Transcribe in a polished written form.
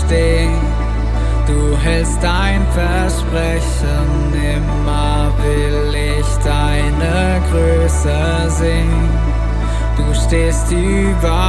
stehen. Du hältst dein Versprechen, immer will ich deine Größe sehen. Du stehst über